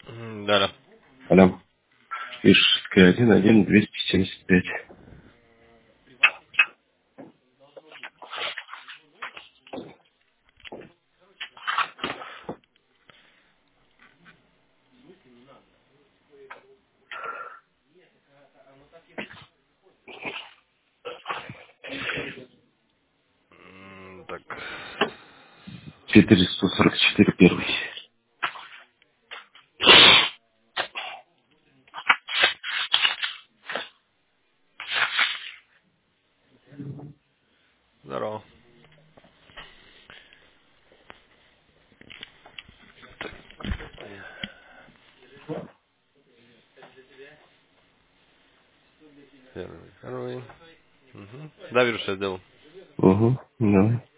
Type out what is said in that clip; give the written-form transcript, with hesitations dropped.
Да-да. Алло. Ишская 11275. Так. 444 первый. Здорово. Первый. Угу. Да, вирус я сделал. Угу, давай.